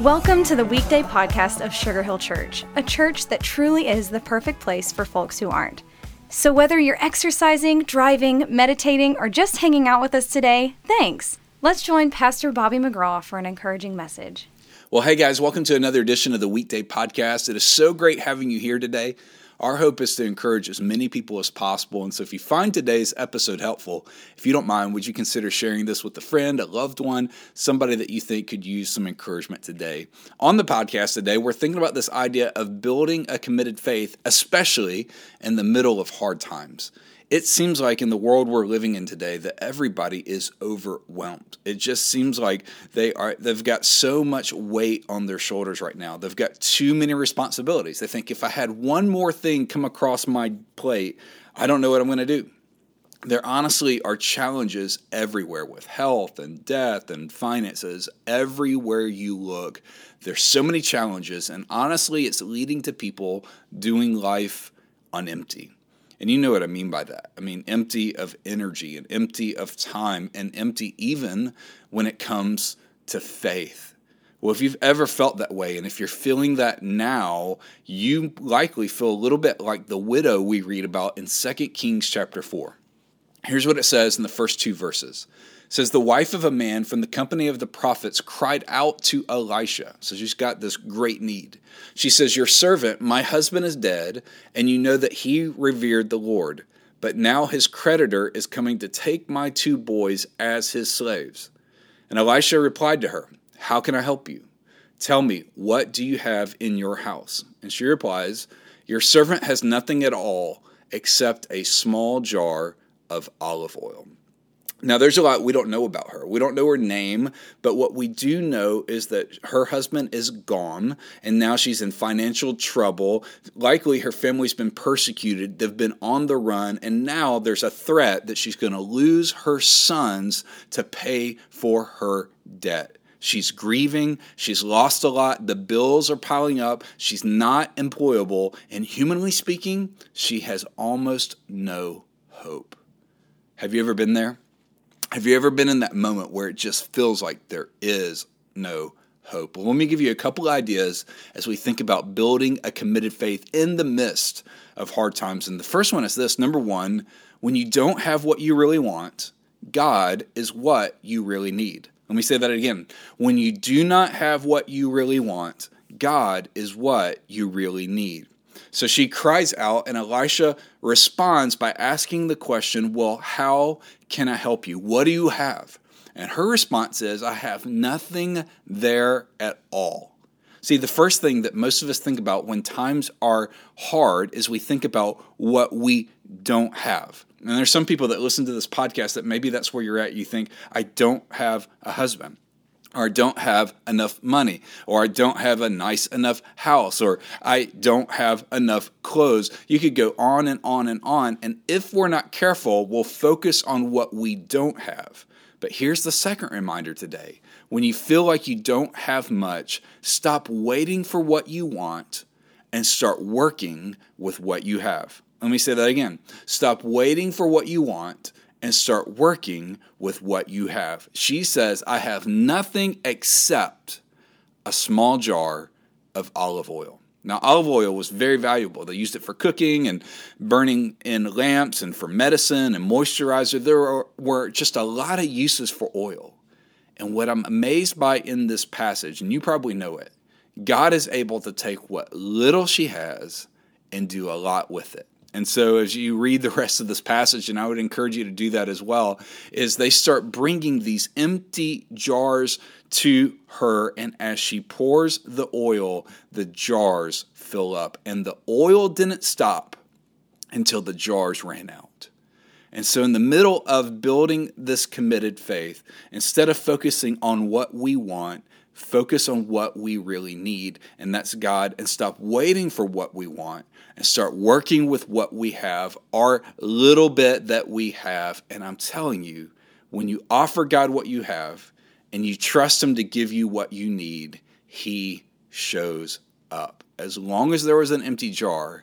Welcome to the weekday podcast of Sugar Hill Church, a church that truly is the perfect place for folks who aren't. So whether you're exercising, driving, meditating, or just hanging out with us today, thanks. Let's join Pastor Bobby McGraw for an encouraging message. Well, hey guys, welcome to another edition of the Weekday Podcast. It is so great having you here today. Our hope is to encourage as many people as possible. And so if you find today's episode helpful, if you don't mind, would you consider sharing this with a friend, a loved one, somebody that you think could use some encouragement today? On the podcast today, we're thinking about this idea of building a committed faith, especially in the middle of hard times. It seems like in the world we're living in today that everybody is overwhelmed. It just seems like they've got so much weight on their shoulders right now. They've got too many responsibilities. They think if I had one more thing come across my plate, I don't know what I'm going to do. There honestly are challenges everywhere with health and death and finances. Everywhere you look, there's so many challenges, and honestly, it's leading to people doing life on empty. And you know what I mean by that. I mean empty of energy and empty of time and empty even when it comes to faith. Well, if you've ever felt that way, and if you're feeling that now, you likely feel a little bit like the widow we read about in 2 Kings chapter 4. Here's what it says in the first two verses. It says, the wife of a man from the company of the prophets cried out to Elisha. So she's got this great need. She says, your servant, my husband is dead, and you know that he revered the Lord. But now his creditor is coming to take my two boys as his slaves. And Elisha replied to her, how can I help you? Tell me, what do you have in your house? And she replies, your servant has nothing at all except a small jar of olive oil. Now, there's a lot we don't know about her. We don't know her name, but what we do know is that her husband is gone, and now she's in financial trouble. Likely her family's been persecuted. They've been on the run, and now there's a threat that she's going to lose her sons to pay for her debt. She's grieving. She's lost a lot. The bills are piling up. She's not employable, and humanly speaking, she has almost no hope. Have you ever been there? Have you ever been in that moment where it just feels like there is no hope? Well, let me give you a couple ideas as we think about building a committed faith in the midst of hard times. And the first one is this. Number one, when you don't have what you really want, God is what you really need. Let me say that again. When you do not have what you really want, God is what you really need. So she cries out, and Elisha responds by asking the question, well, how can I help you? What do you have? And her response is, I have nothing there at all. See, the first thing that most of us think about when times are hard is we think about what we don't have. And there's some people that listen to this podcast that maybe that's where you're at. You think, I don't have a husband, or I don't have enough money, or I don't have a nice enough house, or I don't have enough clothes. You could go on and on and on. And if we're not careful, we'll focus on what we don't have. But here's the second reminder today. When you feel like you don't have much, stop waiting for what you want and start working with what you have. Let me say that again. Stop waiting for what you want and start working with what you have. She says, I have nothing except a small jar of olive oil. Now, olive oil was very valuable. They used it for cooking and burning in lamps and for medicine and moisturizer. There were just a lot of uses for oil. And what I'm amazed by in this passage, and you probably know it, God is able to take what little she has and do a lot with it. And so as you read the rest of this passage, and I would encourage you to do that as well, is they start bringing these empty jars to her, and as she pours the oil, the jars fill up. And the oil didn't stop until the jars ran out. And so in the middle of building this committed faith, instead of focusing on what we want, focus on what we really need, and that's God, and stop waiting for what we want and start working with what we have, our little bit that we have. And I'm telling you, when you offer God what you have and you trust Him to give you what you need, He shows up. As long as there was an empty jar,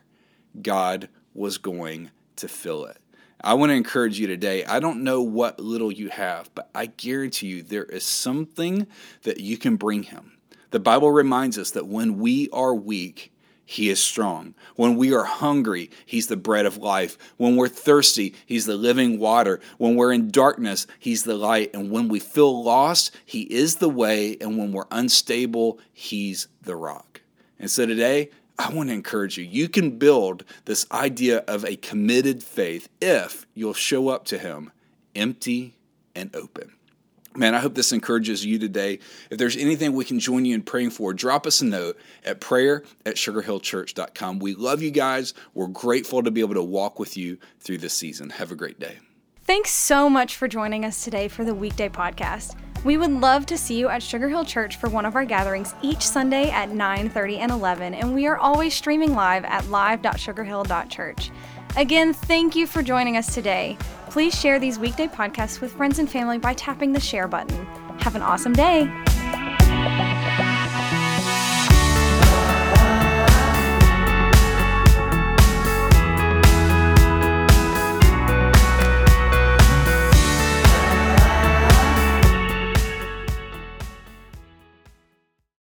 God was going to fill it. I want to encourage you today. I don't know what little you have, but I guarantee you there is something that you can bring Him. The Bible reminds us that when we are weak, He is strong. When we are hungry, He's the bread of life. When we're thirsty, He's the living water. When we're in darkness, He's the light. And when we feel lost, He is the way. And when we're unstable, He's the rock. And so today, I want to encourage you. You can build this idea of a committed faith if you'll show up to Him empty and open. Man, I hope this encourages you today. If there's anything we can join you in praying for, drop us a note at prayer@sugarhillchurch.com. We love you guys. We're grateful to be able to walk with you through this season. Have a great day. Thanks so much for joining us today for the Weekday Podcast. We would love to see you at Sugar Hill Church for one of our gatherings each Sunday at 9:30 and 11, and we are always streaming live at live.sugarhill.church. Again, thank you for joining us today. Please share these weekday podcasts with friends and family by tapping the share button. Have an awesome day.